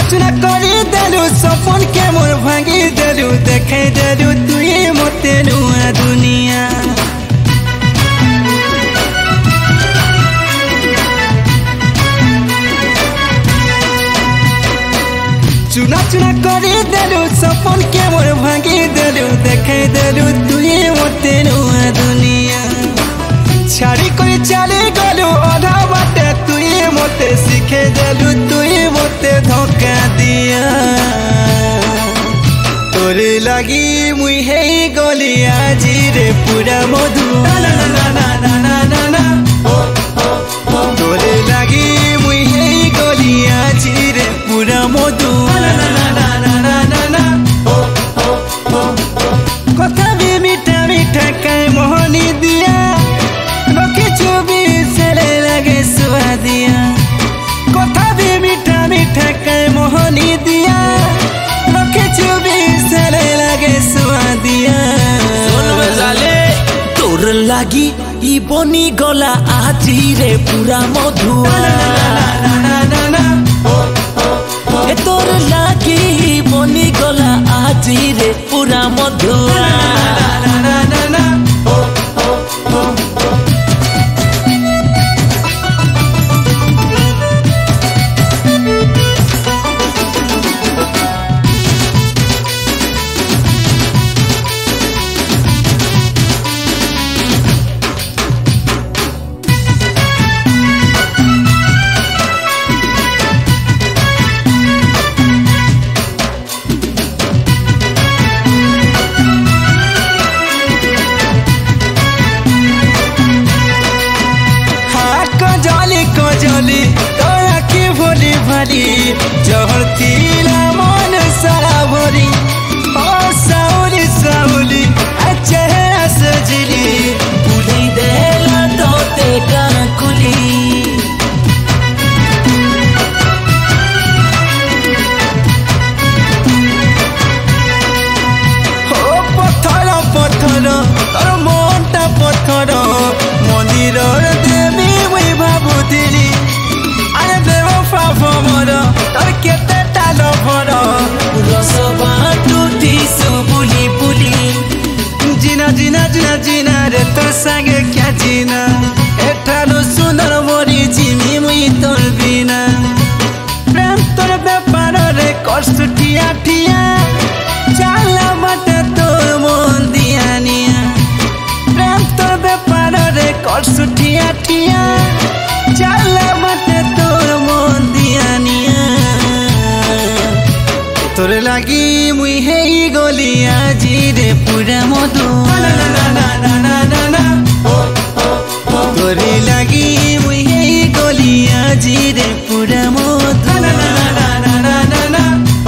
चुना करी देलु सपन के मोर भांगी देलु देखे देलु तुई मते नुआ दुनिया चुना चुना करी देलु सपन के मोर भांगी देलु देखे देलु तुई मते नुआ दुनिया छाड़ी कोई चली गलु आधा बाटे तुई मते सीखे देलु तुई मते धोखा दिया तोरे लगी मुई हे गली आजी रे पूरा मधु ना ना ना ना ना ना ना तोरे लगी मुई हे गली आजी रे पूरा मधु ना ना ना ना ना ना ना कथा भी मीठा मीठा कई मोहनी दिया रोके चुबी से लगे सुहादिया कथा भी मीठा मीठा कई मोहनी दिया रोके चुबी से लगे सुहादिया तोर लागी ई बनी गला आजी रे पूरा मधुआ ए तोर लागी ई बनी गला आजी रे पूरा मधुआ कजली तोरा की भोली भली जहर तीला मन सारा भरी ओ साउली साउली चेहरा सजली बुली देला तोते काकुली हो पत्थर पत्थर तोर मनटा पत्थर मंदिर देवी मुई भाबुथिली अरे देव फाफमर तोर केते टाल भर रस बाटू दिसु बुली बुली जिना जिना जिना जिना रे तोर संगे क्या जिना एठालो सुंदर मोरी जिमी मुई तोर बिना प्रेम तोर बेपार रे कष्ट ठिया ठिया चाला मते तोर मन दिया निया प्रेम तोर बेपार रे कष्ट ठिया ठिया चाला मते तोर मन दिया निया तोर लागी मुई हे गली आजी रे पूरा मधु ना ना ना ना ना ना ना तोरे लागी मुई हे गली आजी रे पूरा मधु ना ना ना ना ना ना ना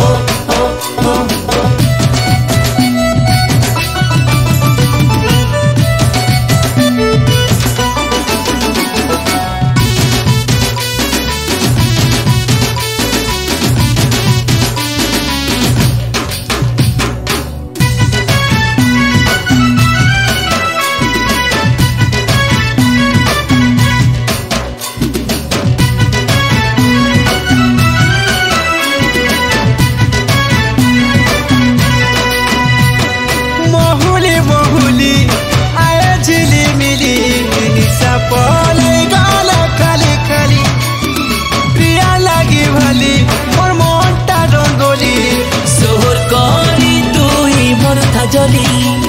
जली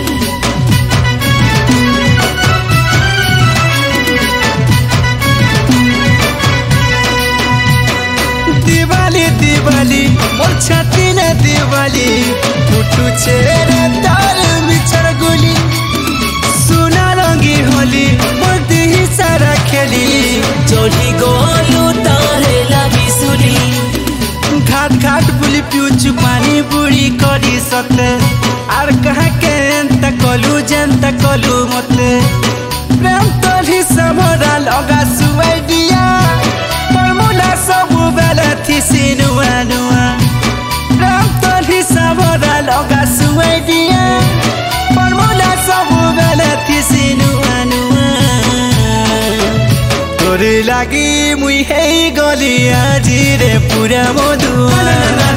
दिवाली दिवाली मोर छाती ने दिवाली फुटू छेरे तार बिछड़ गुली सुना रंगी होली मोर दिही सारा खेली चली गलू तारे लागी सुली घाट घाट बुली पिउचु पानी बुढ़ी करी सते आर कहा के एंत कलू जेंत कलू मते प्रेम तोरी समरा लगा सुवाई दिया फॉर्मूला सब बेले थी सिनुआ नुआ प्रेम तोरी समरा लगा सुवाई दिया फॉर्मूला सब बेले थी सिनुआ नुआ तोरे लागी मुई हे गली आजी रे पूरा मधुआ